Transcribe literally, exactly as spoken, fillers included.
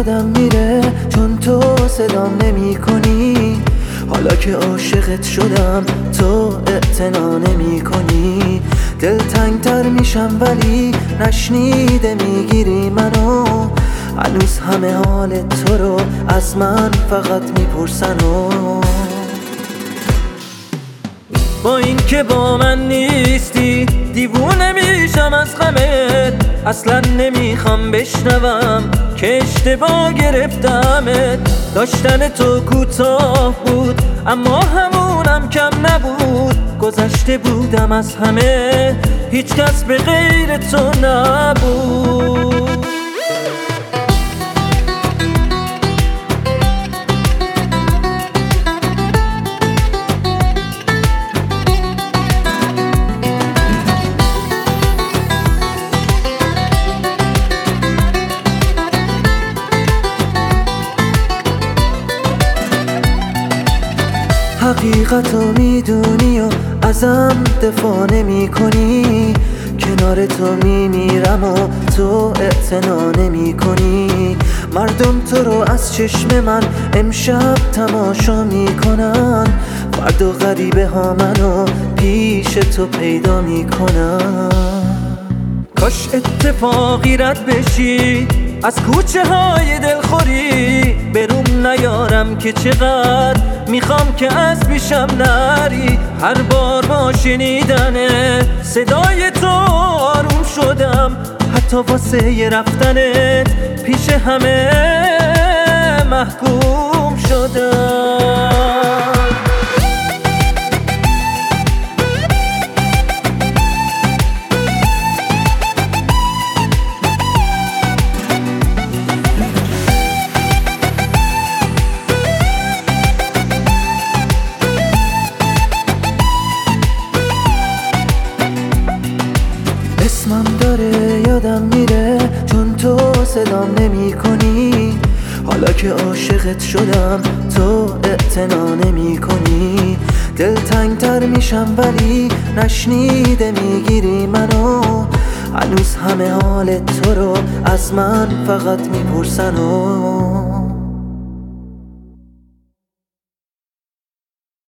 یادم میره چون تو صدام نمی کنی. حالا که عاشقت شدم تو اعتنا نمی کنی. دلتنگ تر میشم ولی نشنیده میگیری منو. هنوز همه حال تو رو از من فقط میپرسن و با این که با من نیستی دیوونه میشم از غمت. اصلا نمیخوام بشنوم که اشتباه گرفتمت. داشتن تو کوتاه بود اما همونم کم نبود. گذشته بودم از همه هیچ کس به غیر تو نبود. حقیقتو میدونی و ازم دفاع نمی کنی. کنار تو میمیرم و تو اعتنا نمی کنی. مردم تو رو از چشم من امشب تماشا میکنن. فردا غریبه ها منو پیش تو پیدا میکنن. کاش اتفاقی رد بشی از کوچه های دلخوری. بروم نیارم که چقدر میخوام که از پیشم نری. هر بار با شنیدن صدای تو آروم شدم. حتی واسه رفتنت پیش همه محکوم شدم. اسمم داره یادم میره چون تو صدام نمی کنی. حالا که عاشقت شدم تو اعتنا نمی کنی. دلتنگ تر میشم ولی نشنیده میگیری منو. هنوز همه حال تو رو از من فقط میپرسن و